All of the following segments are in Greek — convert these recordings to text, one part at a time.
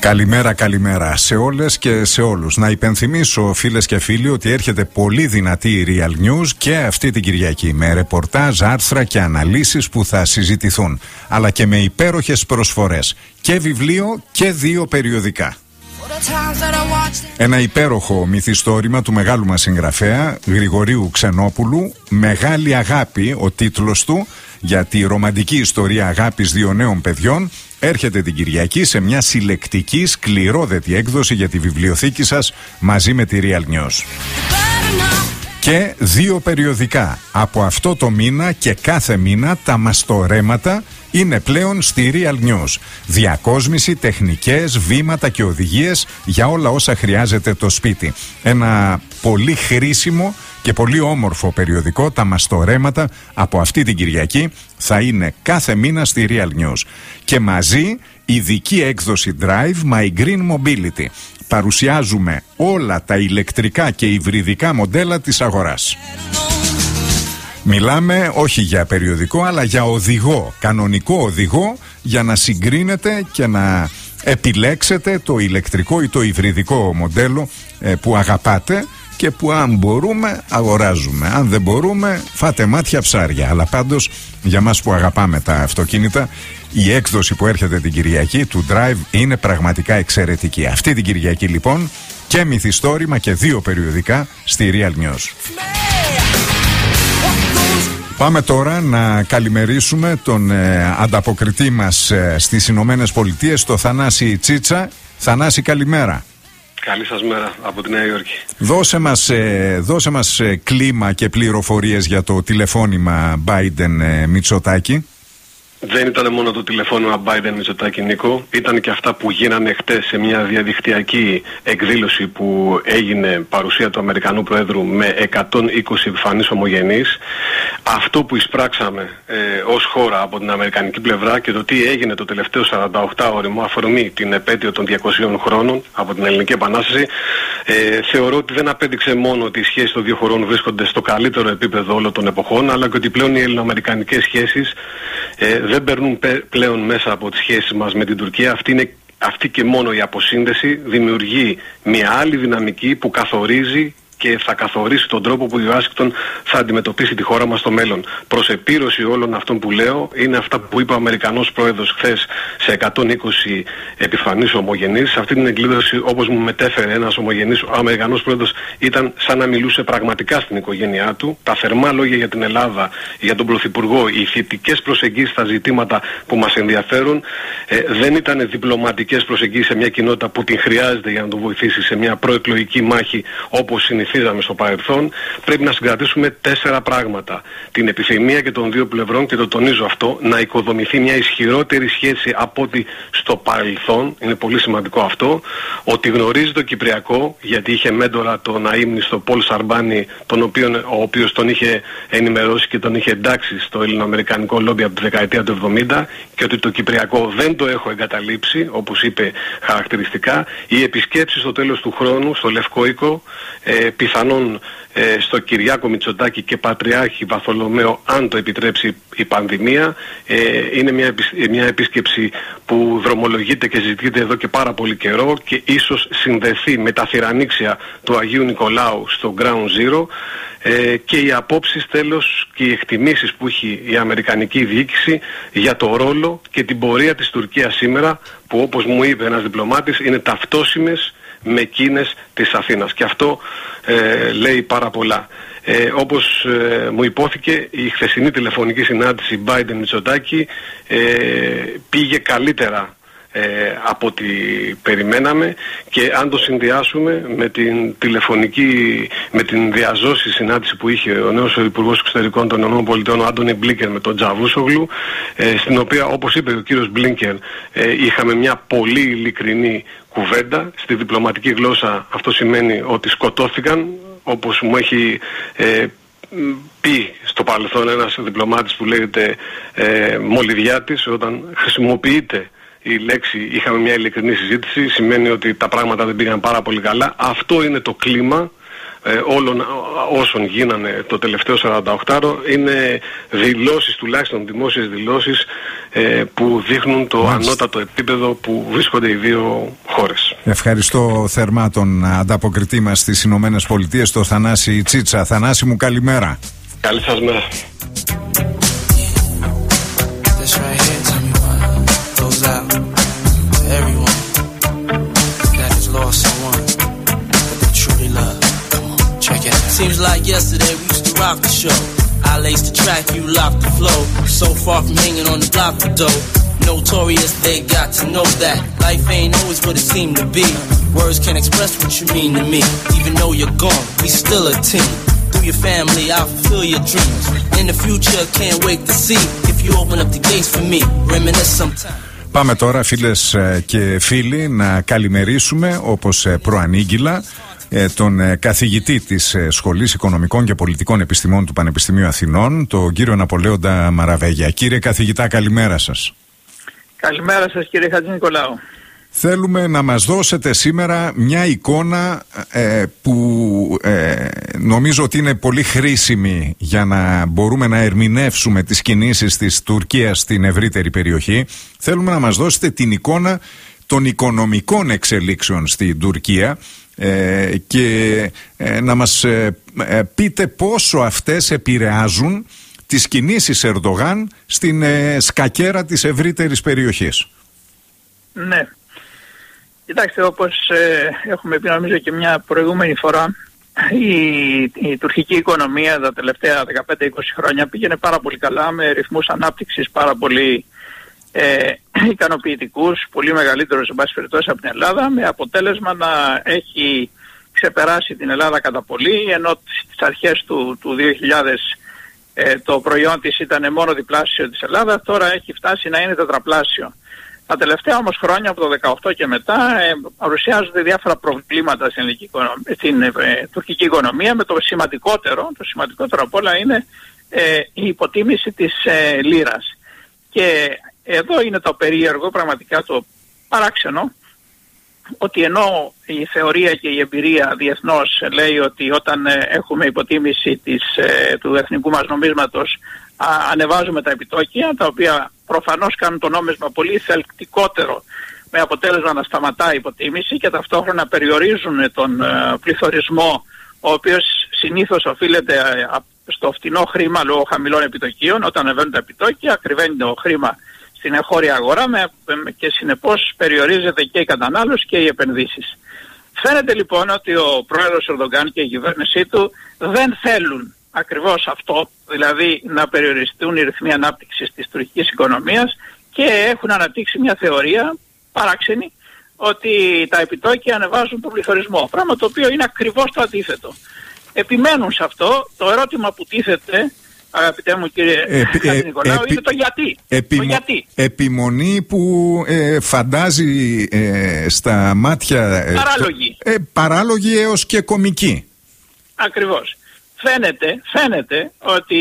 Καλημέρα σε όλες και σε όλους. Να υπενθυμίσω, φίλες και φίλοι, ότι έρχεται πολύ δυνατή η Real News και αυτή την Κυριακή, με ρεπορτάζ, άρθρα και αναλύσεις που θα συζητηθούν, αλλά και με υπέροχες προσφορές και βιβλίο και 2 περιοδικά. Ένα υπέροχο μυθιστόρημα του μεγάλου μας συγγραφέα Γρηγορίου Ξενόπουλου, «Μεγάλη αγάπη» ο τίτλος του, για τη ρομαντική ιστορία αγάπης 2 νέων παιδιών, έρχεται την Κυριακή σε μια συλλεκτική σκληρόδετη έκδοση για τη βιβλιοθήκη σας μαζί με τη Real News. Και 2 περιοδικά. Από αυτό το μήνα και κάθε μήνα τα μαστορέματα είναι πλέον στη Real News. Διακόσμηση, τεχνικές, βήματα και οδηγίες για όλα όσα χρειάζεται το σπίτι. Ένα πολύ χρήσιμο και πολύ όμορφο περιοδικό, τα μαστορέματα, από αυτή την Κυριακή θα είναι κάθε μήνα στη Real News. Και μαζί ειδική έκδοση Drive My Green Mobility. Παρουσιάζουμε όλα τα ηλεκτρικά και υβριδικά μοντέλα της αγοράς. Μιλάμε όχι για περιοδικό, αλλά για οδηγό, κανονικό οδηγό, για να συγκρίνετε και να επιλέξετε το ηλεκτρικό ή το υβριδικό μοντέλο που αγαπάτε και που αν μπορούμε αγοράζουμε. Αν δεν μπορούμε φάτε μάτια ψάρια. Αλλά πάντως για μας που αγαπάμε τα αυτοκίνητα, η έκδοση που έρχεται την Κυριακή του Drive είναι πραγματικά εξαιρετική. Αυτή την Κυριακή λοιπόν και μυθιστόρημα και 2 περιοδικά στη Real News. Πάμε τώρα να καλημερίσουμε τον ανταποκριτή μας στις Ηνωμένες Πολιτείες, το Θανάση Τσίτσα. Θανάση, καλημέρα. Καλή σας μέρα από τη Νέα Υόρκη. Δώσε μας κλίμα και πληροφορίες για το τηλεφώνημα Biden-Μητσοτάκη. Δεν ήταν μόνο το τηλεφώνημα Biden-Μητσοτάκη, Νίκο. Ήταν και αυτά που γίνανε χτες σε μια διαδικτυακή εκδήλωση που έγινε παρουσία του Αμερικανού Προέδρου με 120 επιφανείς ομογενείς. Αυτό που εισπράξαμε ως χώρα από την αμερικανική πλευρά και το τι έγινε το τελευταίο 48ωρο με αφορμή την επέτειο των 200 χρόνων από την Ελληνική Επανάσταση, θεωρώ ότι δεν απέδειξε μόνο ότι οι σχέσεις των 2 χωρών βρίσκονται στο καλύτερο επίπεδο όλων των εποχών, αλλά και ότι πλέον οι ελληνοαμερικανικές σχέσεις δεν περνούν πλέον μέσα από τις σχέσεις μας με την Τουρκία. Αυτή και μόνο η αποσύνδεση δημιουργεί μια άλλη δυναμική που καθορίζει και θα καθορίσει τον τρόπο που η Ουάσιγκτον θα αντιμετωπίσει τη χώρα μας στο μέλλον. Προς επίρρωση όλων αυτών που λέω είναι αυτά που είπε ο Αμερικανός Πρόεδρος χθες σε 120 επιφανείς ομογενείς. Σε αυτή την εκδήλωση, όπως μου μετέφερε ένας ομογενής, ο Αμερικανός Πρόεδρος ήταν σαν να μιλούσε πραγματικά στην οικογένειά του. Τα θερμά λόγια για την Ελλάδα, για τον Πρωθυπουργό, οι θετικές προσεγγίσεις στα ζητήματα που μας ενδιαφέρουν, δεν ήταν διπλωματικές προσεγγίσεις σε μια κοινότητα που την χρειάζεται για να τον βοηθήσει σε μια προεκλογική μάχη όπως συνηθίζαμε στο παρελθόν. Πρέπει να συγκρατήσουμε 4 πράγματα. Την επιθυμία και των 2 πλευρών, και το τονίζω αυτό, να οικοδομηθεί μια ισχυρότερη σχέση από ό,τι στο παρελθόν. Είναι πολύ σημαντικό αυτό. Ότι γνωρίζει το Κυπριακό, γιατί είχε μέντορα τον αείμνηστο Πολ Σαρμπάνη, ο οποίος τον είχε ενημερώσει και τον είχε εντάξει στο ελληνοαμερικανικό λόμπι από τη δεκαετία του 70, και ότι το Κυπριακό δεν το έχω εγκαταλείψει, όπως είπε χαρακτηριστικά. Οι επισκέψεις στο τέλος του χρόνου στο Λευκό Οίκο, πιθανόν στο Κυριάκο Μητσοτάκη και Πατριάρχη Βαρθολομαίο, αν το επιτρέψει η πανδημία, είναι μια επίσκεψη που δρομολογείται και συζητείται εδώ και πάρα πολύ καιρό και ίσως συνδεθεί με τα θυρανίξια του Αγίου Νικολάου στο Ground Zero, και οι απόψεις τέλος και οι εκτιμήσεις που έχει η αμερικανική διοίκηση για το ρόλο και την πορεία της Τουρκίας σήμερα, που όπως μου είπε ένας διπλωμάτης είναι ταυτόσιμες με εκείνες της Αθήνας, και αυτό λέει πάρα πολλά. Όπως μου υπόθηκε, η χθεσινή τηλεφωνική συνάντηση Biden-Μητσοτάκη πήγε καλύτερα από ό,τι περιμέναμε, και αν το συνδυάσουμε με την με την διαζώση συνάντηση που είχε ο νέος Υπουργός Εξωτερικών των ΗΠΑ, ο Άντονι Μπλίνκεν, με τον Τσαβούσογλου, στην οποία, όπως είπε ο κύριος Μπλίνκεν, είχαμε μια πολύ ειλικρινή κουβέντα. Στη διπλωματική γλώσσα αυτό σημαίνει ότι σκοτώθηκαν, όπως μου έχει πει στο παρελθόν ένας διπλωμάτης που λέγεται Μολυβιάτης, όταν χρησιμοποιείται η λέξη «είχαμε μια ειλικρινή συζήτηση», σημαίνει ότι τα πράγματα δεν πήγαν πάρα πολύ καλά. Αυτό είναι το κλίμα όλων όσων γίνανε το τελευταίο 48ωρο. Είναι δηλώσεις, τουλάχιστον δημόσιες δηλώσεις, που δείχνουν το ανώτατο επίπεδο που βρίσκονται οι δύο χώρες. Ευχαριστώ θερμά τον ανταποκριτή μας στις Ηνωμένες Πολιτείες, τον Θανάση Τσίτσα. Θανάση μου, καλημέρα. Καλή σας μέρα. Seems like yesterday we used to rock the show. I laced the track, you locked the flow. So far from hanging on the block for dough. Notorious, they got to know that life ain't always what it seemed to be. Words can't express what you mean to me. Even though you're gone, we still a team. Through your family, I'll fulfill your dreams. In the future, can't wait to see if you open up the gates for me. Reminisce sometime. Πάμε τώρα, φίλες και φίλοι, να καλημερίσουμε όπως προανήγγυλα τον καθηγητή της Σχολής Οικονομικών και Πολιτικών Επιστημών του Πανεπιστημίου Αθηνών, τον κύριο Ναπολέοντα Μαραβέγια. Κύριε καθηγητά, καλημέρα σας. Καλημέρα σας, κύριε Χατζηνικολάου. Θέλουμε να μας δώσετε σήμερα μια εικόνα που νομίζω ότι είναι πολύ χρήσιμη για να μπορούμε να ερμηνεύσουμε τις κινήσεις της Τουρκίας στην ευρύτερη περιοχή. Θέλουμε να μας δώσετε την εικόνα των οικονομικών εξελίξεων στην Τουρκία και να μας πείτε πόσο αυτές επηρεάζουν τις κινήσεις Ερντογάν στην σκακέρα της ευρύτερης περιοχής. Ναι. Κοιτάξτε, όπως έχουμε πει νομίζω και μια προηγούμενη φορά, η τουρκική οικονομία τα τελευταία 15-20 χρόνια πήγαινε πάρα πολύ καλά, με ρυθμούς ανάπτυξης πάρα πολύ ικανοποιητικούς, πολύ μεγαλύτερους εν πάση περιπτώσει από την Ελλάδα, με αποτέλεσμα να έχει ξεπεράσει την Ελλάδα κατά πολύ, ενώ στις αρχές του 2000 το προϊόν της ήταν μόνο διπλάσιο της Ελλάδας, τώρα έχει φτάσει να είναι τετραπλάσιο. Τα τελευταία όμως χρόνια, από το 2018 και μετά, παρουσιάζονται διάφορα προβλήματα στην τουρκική οικονομία, με το σημαντικότερο από όλα είναι η υποτίμηση της λίρας. Και εδώ είναι το περίεργο, πραγματικά το παράξενο, ότι ενώ η θεωρία και η εμπειρία διεθνώς λέει ότι όταν έχουμε υποτίμηση του εθνικού μας νομίσματος ανεβάζουμε τα επιτόκια, τα οποία προφανώς κάνουν το νόμισμα πολύ θελκτικότερο, με αποτέλεσμα να σταματά η υποτίμηση και ταυτόχρονα περιορίζουν τον πληθωρισμό, ο οποίος συνήθως οφείλεται στο φτηνό χρήμα λόγω χαμηλών επιτοκίων. Όταν ανεβαίνουν τα επιτόκια, ακριβένει το χρήμα στην εγχώρια αγορά και συνεπώς περιορίζεται και η κατανάλωση και οι επενδύσεις. Φαίνεται λοιπόν ότι ο πρόεδρος Ερντογκάν και η κυβέρνησή του δεν θέλουν ακριβώς αυτό, δηλαδή να περιοριστούν οι ρυθμοί ανάπτυξης της τουρκικής οικονομίας, και έχουν αναπτύξει μια θεωρία παράξενη ότι τα επιτόκια ανεβάζουν τον πληθωρισμό, πράγμα το οποίο είναι ακριβώς το αντίθετο. Επιμένουν σε αυτό. Το ερώτημα που τίθεται, αγαπητέ μου κύριε Νικολάου, είναι το γιατί. Επιμονή που φαντάζει στα μάτια παράλογη έως και κομική. Ακριβώς. Φαίνεται ότι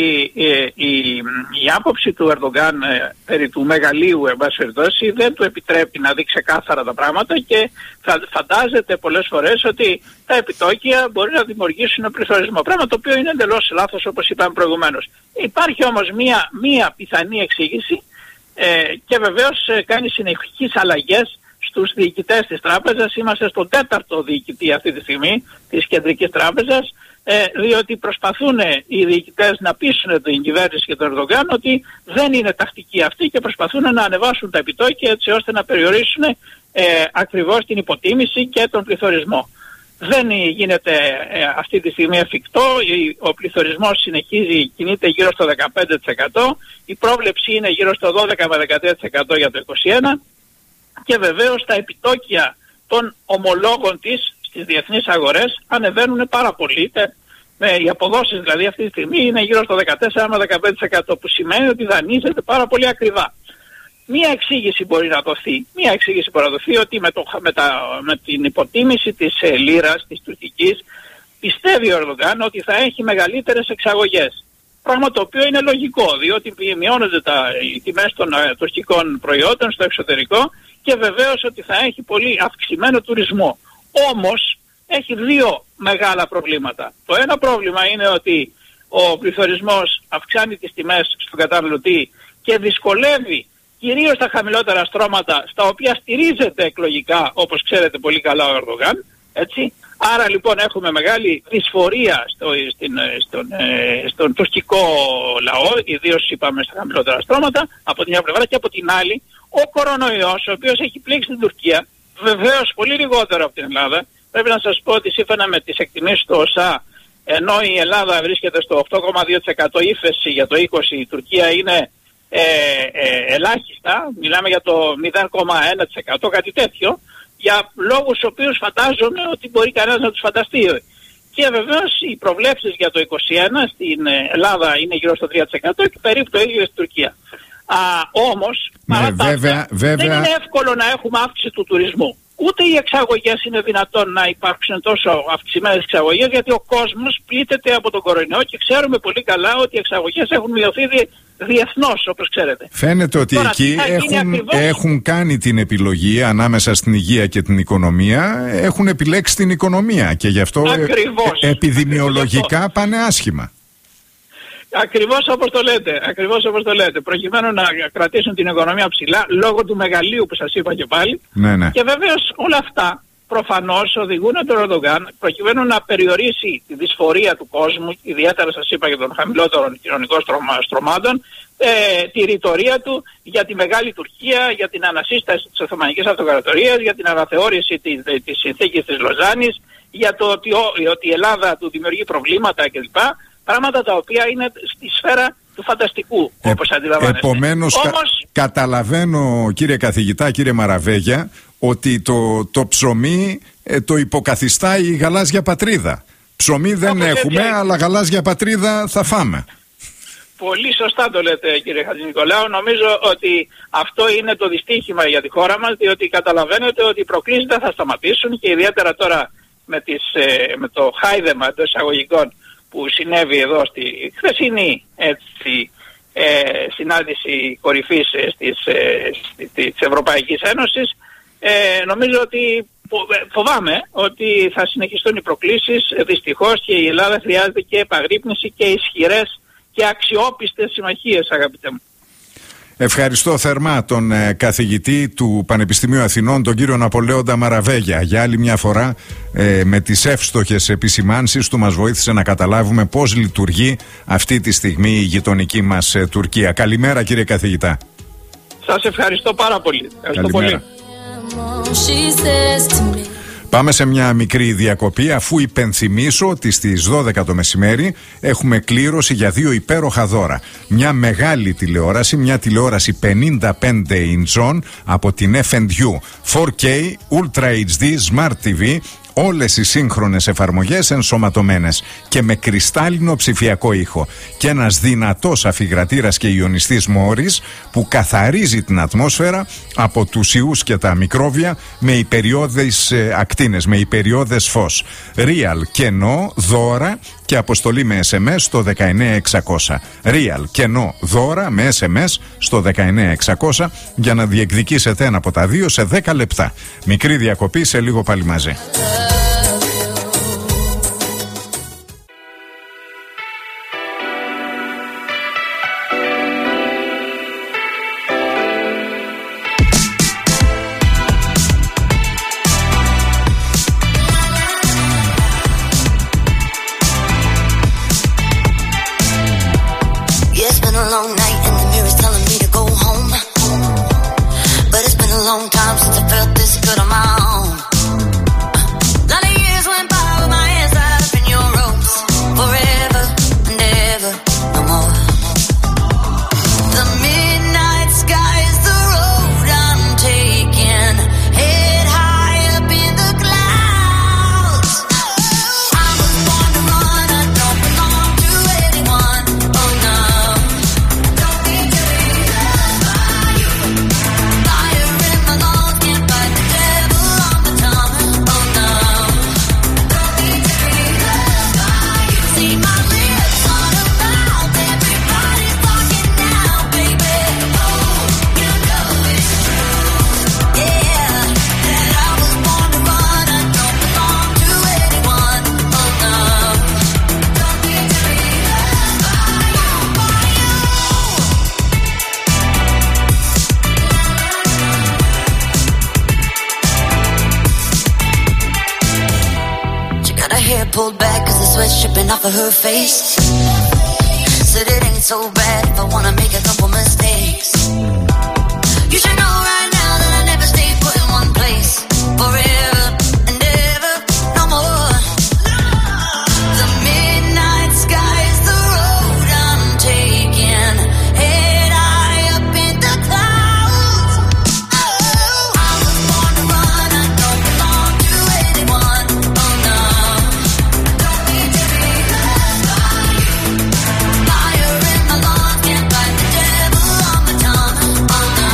η άποψη του Ερντογκάν περί του μεγαλείου, εν πάση περιπτώσει, δεν του επιτρέπει να δει ξεκάθαρα τα πράγματα, και φαντάζεται πολλές φορές ότι τα επιτόκια μπορεί να δημιουργήσουν πληθωρισμό, πράγμα το οποίο είναι εντελώς λάθος, όπως είπαμε προηγουμένως. Υπάρχει όμως μία πιθανή εξήγηση, και βεβαίως κάνει συνεχείς αλλαγές στους διοικητές της τράπεζας. Είμαστε στον 4ο διοικητή αυτή τη στιγμή της Κεντρικής Τράπεζας, διότι προσπαθούν οι διοικητές να πείσουν την κυβέρνηση και τον Ερντογκάν ότι δεν είναι τακτική αυτή, και προσπαθούν να ανεβάσουν τα επιτόκια έτσι ώστε να περιορίσουν ακριβώς την υποτίμηση και τον πληθωρισμό. Δεν γίνεται αυτή τη στιγμή εφικτό. Ο πληθωρισμός συνεχίζει, κινείται γύρω στο 15%. Η πρόβλεψη είναι γύρω στο 12 με 13% για το 2021, και βεβαίως τα επιτόκια των ομολόγων της στις διεθνείς αγορές ανεβαίνουν πάρα πολύ. Οι αποδόσεις δηλαδή αυτή τη στιγμή είναι γύρω στο 14 με 15%, που σημαίνει ότι δανείζεται πάρα πολύ ακριβά. Μία εξήγηση μπορεί να δοθεί, ότι με την υποτίμηση της λίρας, της τουρκικής, πιστεύει ο Ερντογκάν ότι θα έχει μεγαλύτερες εξαγωγές. Πράγμα το οποίο είναι λογικό, διότι μειώνονται οι τιμές των τουρκικών προϊόντων στο εξωτερικό, και βεβαίως ότι θα έχει πολύ αυξημένο τουρισμό. Όμως έχει δύο μεγάλα προβλήματα. Το ένα πρόβλημα είναι ότι ο πληθωρισμός αυξάνει τις τιμές στον καταναλωτή και δυσκολεύει κυρίως τα χαμηλότερα στρώματα, στα οποία στηρίζεται εκλογικά, όπως ξέρετε πολύ καλά, ο Ερντογάν, έτσι. Άρα λοιπόν έχουμε μεγάλη δυσφορία στον τουρκικό λαό, ιδίως είπαμε στα χαμηλότερα στρώματα, από την μια πλευρά, και από την άλλη ο κορονοϊός, ο οποίος έχει πλήξει την Τουρκία, βεβαίως πολύ λιγότερο από την Ελλάδα. Πρέπει να σας πω ότι σύμφωνα με τις εκτιμήσεις του ΟΣΑ, ενώ η Ελλάδα βρίσκεται στο 8,2% ύφεση για το 20, η Τουρκία είναι ελάχιστα, μιλάμε για το 0,1%, κάτι τέτοιο, για λόγους ο οποίους φαντάζομαι ότι μπορεί κανένας να τους φανταστεί. Και βεβαίως οι προβλέψεις για το 2021 στην Ελλάδα είναι γύρω στο 3% και περίπου το ίδιο στην Τουρκία. Όμως, δεν είναι εύκολο να έχουμε αύξηση του τουρισμού. Ούτε οι εξαγωγές είναι δυνατόν να υπάρξουν τόσο αυξημένες εξαγωγές, γιατί ο κόσμος πλήττεται από τον κορονοϊό και ξέρουμε πολύ καλά ότι οι εξαγωγές έχουν μειωθεί διεθνώς, όπως ξέρετε. Φαίνεται ότι τώρα, εκεί έχουν κάνει την επιλογή ανάμεσα στην υγεία και την οικονομία, έχουν επιλέξει την οικονομία και γι' αυτό επιδημιολογικά πάνε άσχημα. Ακριβώς όπως το λέτε. Προκειμένου να κρατήσουν την οικονομία ψηλά, λόγω του μεγαλείου που σας είπα και πάλι. Ναι. Και βεβαίως όλα αυτά προφανώς οδηγούν τον Ερντογάν, προκειμένου να περιορίσει τη δυσφορία του κόσμου, ιδιαίτερα σας είπα για των χαμηλότερων κοινωνικών στρωμάτων, τη ρητορία του για τη Μεγάλη Τουρκία, για την ανασύσταση της Οθωμανικής Αυτοκρατορίας, για την αναθεώρηση της συνθήκης της Λοζάνης, για το ότι η Ελλάδα του δημιουργεί προβλήματα κλπ. Πράγματα τα οποία είναι στη σφαίρα του φανταστικού, όπως αντιλαμβάνεστε. Επομένως, καταλαβαίνω, κύριε καθηγητά, κύριε Μαραβέγια, ότι το ψωμί το υποκαθιστά η γαλάζια πατρίδα. Ψωμί δεν έχουμε, αλλά γαλάζια πατρίδα θα φάμε. Πολύ σωστά το λέτε, κύριε Χατζηνικολάου. Νομίζω ότι αυτό είναι το δυστύχημα για τη χώρα μας, διότι καταλαβαίνετε ότι οι προκλήσεις δεν θα σταματήσουν, και ιδιαίτερα τώρα με το χάιδεμα των εισαγωγικών που συνέβη εδώ στη χθεσινή συνάντηση κορυφής της Ευρωπαϊκής Ένωσης. Νομίζω ότι φοβάμαι ότι θα συνεχιστούν οι προκλήσεις. Δυστυχώς, και η Ελλάδα χρειάζεται και επαγρύπνηση και ισχυρές και αξιόπιστες συμμαχίες, αγαπητέ μου. Ευχαριστώ θερμά τον καθηγητή του Πανεπιστημίου Αθηνών, τον κύριο Ναπολέοντα Μαραβέγια. Για άλλη μια φορά, με τις εύστοχες επισημάνσεις του, μας βοήθησε να καταλάβουμε πώς λειτουργεί αυτή τη στιγμή η γειτονική μας Τουρκία. Καλημέρα, κύριε καθηγητά. Σας ευχαριστώ πάρα πολύ. Καλημέρα. Πάμε σε μια μικρή διακοπή, αφού υπενθυμίσω ότι στις 12 το μεσημέρι έχουμε κλήρωση για 2 υπέροχα δώρα. Μια μεγάλη τηλεόραση, μια τηλεόραση 55 ιντσών από την F&U 4K Ultra HD Smart TV, όλες οι σύγχρονες εφαρμογές ενσωματωμένες και με κρυστάλλινο ψηφιακό ήχο, και ένας δυνατός αφιγρατήρας και ιονιστής Μόρις που καθαρίζει την ατμόσφαιρα από τους ιούς και τα μικρόβια με υπεριώδεις ακτίνες, με υπεριώδες φως. Real κενό δώρα και αποστολή με SMS στο 19600. Real κενό δώρα με SMS στο 19600 για να διεκδικήσετε ένα από τα δύο σε 10 λεπτά. Μικρή διακοπή, σε λίγο πάλι μαζί. Long time since I felt this good on my own. dripping off of her face. Said it ain't so bad if I wanna make a couple mistakes. You should know right now that I never stay put in one place forever and ever, no more. The midnight sky is the road I'm taking, head high up in the clouds. Oh, I was born to run, I don't belong to anyone. Oh no, don't need to be led by you. Fire in my lungs, can't fight the devil on my tongue. Oh no,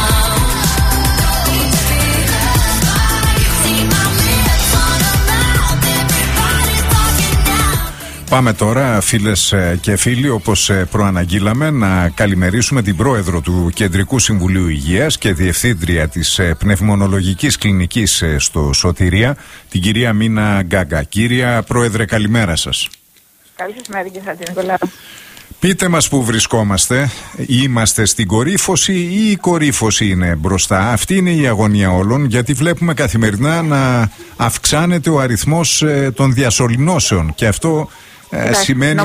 don't need to be led by you. See my lips on a mouth, everybody's talking now. Πάμε τώρα, φίλες και φίλοι, όπως προαναγγείλαμε, να καλημερίσουμε την πρόεδρο του Κεντρικού Συμβουλίου Υγείας και διευθύντρια της Πνευμονολογικής Κλινικής στο Σωτηρία, την κυρία Μίνα Γκάγκα. Κυρία Πρόεδρε, καλημέρα σας. Καλή σας μέρα, κύριε Νικολάου. Πείτε μας που βρισκόμαστε, είμαστε στην κορύφωση ή η κορύφωση είναι μπροστά? Αυτή είναι η αγωνία όλων, γιατί βλέπουμε καθημερινά να αυξάνεται ο αριθμός των διασωληνώσεων και αυτό σημαίνει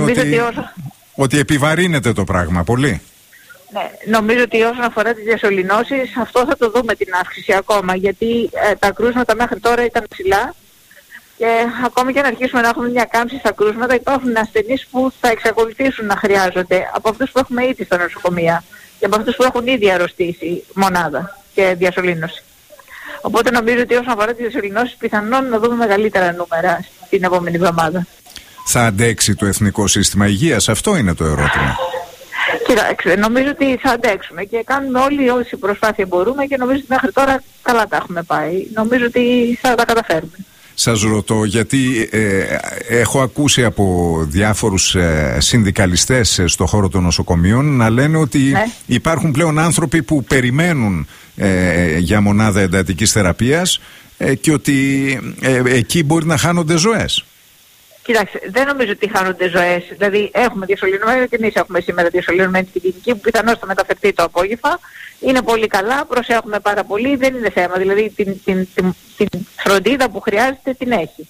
ότι επιβαρύνεται το πράγμα πολύ. Ναι, νομίζω ότι όσον αφορά τις διασωληνώσεις, αυτό θα το δούμε την αύξηση ακόμα, γιατί τα κρούσματα μέχρι τώρα ήταν ψηλά και ακόμη και να αρχίσουμε να έχουμε μια κάμψη στα κρούσματα, υπάρχουν ασθενείς που θα εξακολουθήσουν να χρειάζονται από αυτούς που έχουμε ήδη στα νοσοκομεία και από αυτούς που έχουν ήδη αρρωστήσει μονάδα και διασωλήνωση. Οπότε νομίζω ότι όσον αφορά τις διασωληνώσεις, πιθανόν να δούμε μεγαλύτερα νούμερα την επόμενη εβδομάδα. Θα αντέξει το Εθνικό Σύστημα Υγείας? Αυτό είναι το ερώτημα. Κοιτάξτε, νομίζω ότι θα αντέξουμε και κάνουμε όλοι όση προσπάθεια μπορούμε και νομίζω ότι μέχρι τώρα καλά τα έχουμε πάει. Νομίζω ότι θα τα καταφέρουμε. Σας ρωτώ γιατί έχω ακούσει από διάφορους συνδικαλιστές στον χώρο των νοσοκομείων να λένε ότι υπάρχουν πλέον άνθρωποι που περιμένουν για μονάδα εντατικής θεραπείας και ότι εκεί μπορεί να χάνονται ζωές. Κοιτάξτε, δεν νομίζω ότι χάνονται ζωές. Δηλαδή έχουμε διασωληνωμένοι και εμείς έχουμε σήμερα διασωληνωμένοι στην κλινική που πιθανώς θα μεταφερθεί το απόγευμα. Είναι πολύ καλά, προσέχουμε πάρα πολύ, δεν είναι θέμα. Δηλαδή την φροντίδα που χρειάζεται την έχει.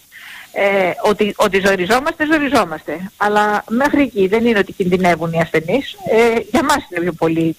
Ότι ζοριζόμαστε. Αλλά μέχρι εκεί δεν είναι ότι κινδυνεύουν οι ασθενείς. Για μας είναι πιο πολύ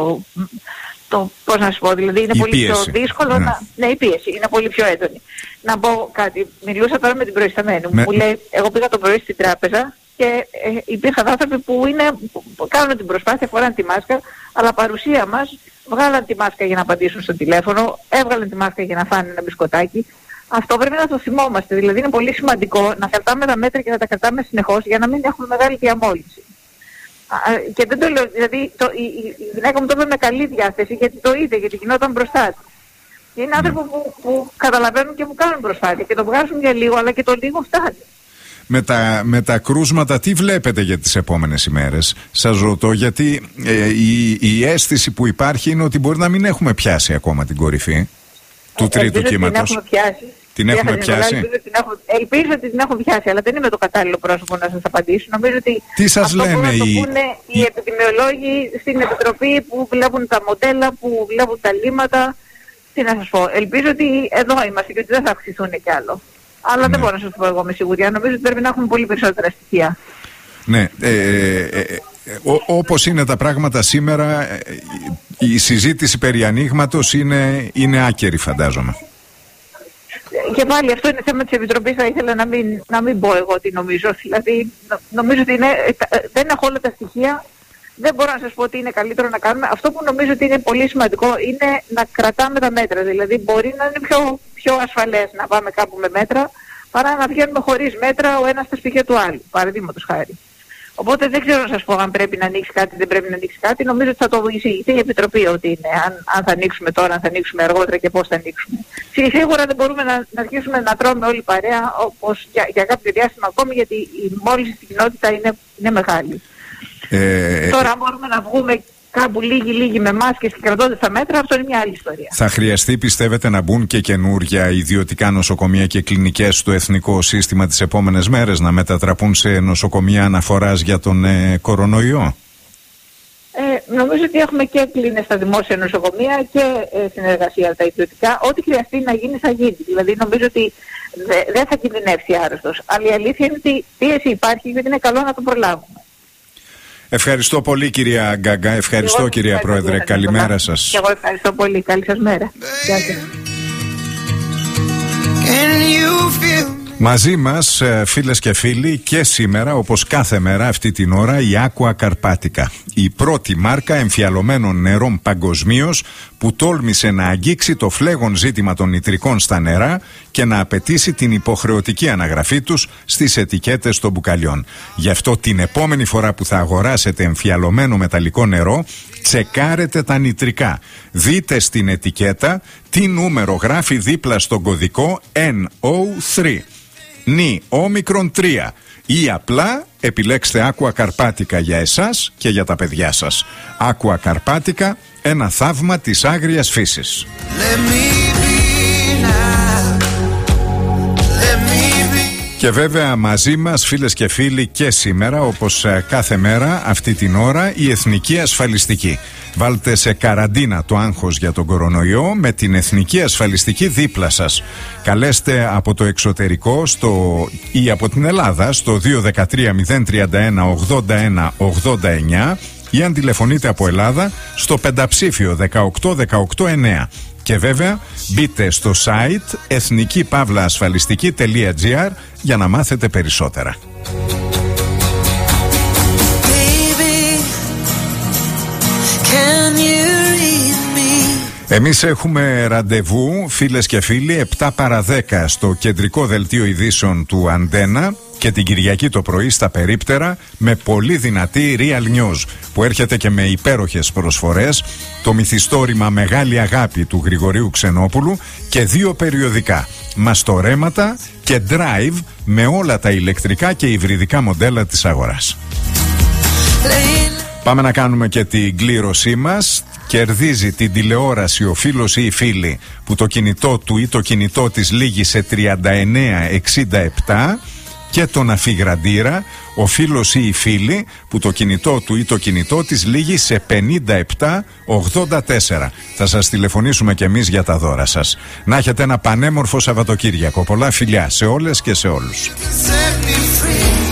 πώς να σου πω, δηλαδή είναι πολύ πιο δύσκολο η πίεση είναι πολύ πιο έντονη. Να πω κάτι, μιλούσα τώρα με την προϊσταμένη μου, μου λέει, εγώ πήγα το πρωί στην τράπεζα και υπήρχαν άνθρωποι που κάνουν την προσπάθεια, φοράνε τη μάσκα, αλλά παρουσία μας βγάλαν τη μάσκα για να απαντήσουν στο τηλέφωνο, έβγαλαν τη μάσκα για να φάνε ένα μπισκοτάκι. Αυτό πρέπει να το θυμόμαστε, δηλαδή είναι πολύ σημαντικό να κρατάμε τα μέτρα και να τα κρατάμε συνεχώς για να μην έχουμε μεγάλη διαμόλυνση. Και δεν το λέω, δηλαδή η γυναίκα μου το είπε με καλή διάθεση γιατί το είδε, γιατί γινόταν μπροστά της. Και είναι άνθρωποι που καταλαβαίνουν και μου κάνουν προσπάθεια και το βγάζουν για λίγο, αλλά και το λίγο φτάνει. Με τα κρούσματα τι βλέπετε για τις επόμενες ημέρες? Σας ρωτώ γιατί η αίσθηση που υπάρχει είναι ότι μπορεί να μην έχουμε πιάσει ακόμα την κορυφή του τρίτου κύματος. Την έχουμε πιάσει. Την έχουμε πιάσει. Ελπίζω ότι την έχουμε πιάσει, αλλά δεν είμαι το κατάλληλο πρόσωπο να σας απαντήσω. Νομίζω ότι τι σας αυτό λένε να το πούνε οι επιδημιολόγοι στην Επιτροπή που βλέπουν τα μοντέλα, που βλέπουν τα λύματα. Τι να σας πω, ελπίζω ότι εδώ είμαστε και ότι δεν θα αυξηθούν κι άλλο. Αλλά δεν μπορώ να σας πω εγώ με σιγουριά. Νομίζω ότι πρέπει να έχουμε πολύ περισσότερα στοιχεία. Ναι, όπως είναι τα πράγματα σήμερα, η συζήτηση περί ανοίγματος είναι άκερη, φαντάζομαι. Και πάλι αυτό είναι θέμα της Επιτροπής, θα ήθελα να μην πω εγώ τι νομίζω. Δηλαδή νομίζω ότι δεν έχω όλα τα στοιχεία, δεν μπορώ να σας πω ότι είναι καλύτερο να κάνουμε. Αυτό που νομίζω ότι είναι πολύ σημαντικό είναι να κρατάμε τα μέτρα. Δηλαδή μπορεί να είναι πιο ασφαλές να πάμε κάπου με μέτρα παρά να βγαίνουμε χωρίς μέτρα ο ένας στα στοιχεία του άλλου, παραδείγματος χάρη. Οπότε δεν ξέρω να σας πω αν πρέπει να ανοίξει κάτι, δεν πρέπει να ανοίξει κάτι. Νομίζω ότι θα το εισηγηθεί η Επιτροπή ότι είναι. Αν θα ανοίξουμε τώρα, αν θα ανοίξουμε αργότερα και πώς θα ανοίξουμε. Σίγουρα δεν μπορούμε να αρχίσουμε να τρώμε όλοι παρέα όπως για κάποιο διάστημα ακόμη, γιατί η μόλυνση στην κοινότητα είναι μεγάλη. Τώρα αν μπορούμε να βγούμε κάπου λίγοι με μάσκες και κρατώντας τα μέτρα, αυτό είναι μια άλλη ιστορία. Θα χρειαστεί, πιστεύετε, να μπουν και καινούρια ιδιωτικά νοσοκομεία και κλινικές στο εθνικό σύστημα τις επόμενες μέρες, να μετατραπούν σε νοσοκομεία αναφοράς για τον κορονοϊό? Νομίζω ότι έχουμε και κλίνες στα δημόσια νοσοκομεία και συνεργασία τα ιδιωτικά. Ό,τι χρειαστεί να γίνει θα γίνει. Δηλαδή νομίζω ότι δεν θα κινδυνεύσει άρρωστος. Αλλά η αλήθεια είναι ότι η πίεση υπάρχει γιατί είναι καλό να το προλάβουμε. Ευχαριστώ πολύ κυρία Γκάγκα, ευχαριστώ κυρία Πρόεδρε, καλημέρα σας. Και εγώ ευχαριστώ πολύ, καλή σας μέρα. Γεια σας. Μαζί μας φίλες και φίλοι και σήμερα όπως κάθε μέρα αυτή την ώρα η Aqua Carpatica, η πρώτη μάρκα εμφιαλωμένων νερών παγκοσμίως που τόλμησε να αγγίξει το φλέγον ζήτημα των νητρικών στα νερά και να απαιτήσει την υποχρεωτική αναγραφή τους στις ετικέτες των μπουκαλιών. Γι' αυτό την επόμενη φορά που θα αγοράσετε εμφιαλωμένο μεταλλικό νερό, τσεκάρετε τα νητρικά. Δείτε στην ετικέτα τι νούμερο γράφει δίπλα στον κωδικό NO3. Νι όμικρον 3 ή απλά επιλέξτε Aqua Carpatica για εσάς και για τα παιδιά σας. Aqua Carpatica, ένα θαύμα της άγριας φύσης. Και βέβαια μαζί μας φίλες και φίλοι και σήμερα όπως κάθε μέρα αυτή την ώρα η Εθνική Ασφαλιστική. Βάλτε σε καραντίνα το άγχος για τον κορονοϊό με την Εθνική Ασφαλιστική δίπλα σας. Καλέστε από το εξωτερικό ή από την Ελλάδα στο 213 031 81 89 ή αν τηλεφωνείτε από Ελλάδα στο πενταψήφιο 18189. Και βέβαια μπείτε στο site ethnikipavlaasfalistiki.gr για να μάθετε περισσότερα. Εμείς έχουμε ραντεβού φίλες και φίλοι 7 παρα 10 στο κεντρικό δελτίο ειδήσεων του Αντένα και την Κυριακή το πρωί στα περίπτερα με πολύ δυνατή Real News που έρχεται και με υπέροχες προσφορές, το μυθιστόρημα Μεγάλη Αγάπη του Γρηγορίου Ξενόπουλου και 2 περιοδικά, Μαστορέματα και Drive με όλα τα ηλεκτρικά και υβριδικά μοντέλα της αγοράς. Πάμε να κάνουμε και την κλήρωσή μας. Κερδίζει την τηλεόραση ο φίλος ή η φίλη που το κινητό του ή το κινητό της λήγει σε 3967 και τον αφιγραντήρα ο φίλος ή η φίλη που το κινητό του ή το κινητό της λήγει σε 5784. Θα σας τηλεφωνήσουμε κι εμείς για τα δώρα σας. Να έχετε ένα πανέμορφο Σαββατοκύριακο. Πολλά φιλιά σε όλες και σε όλους.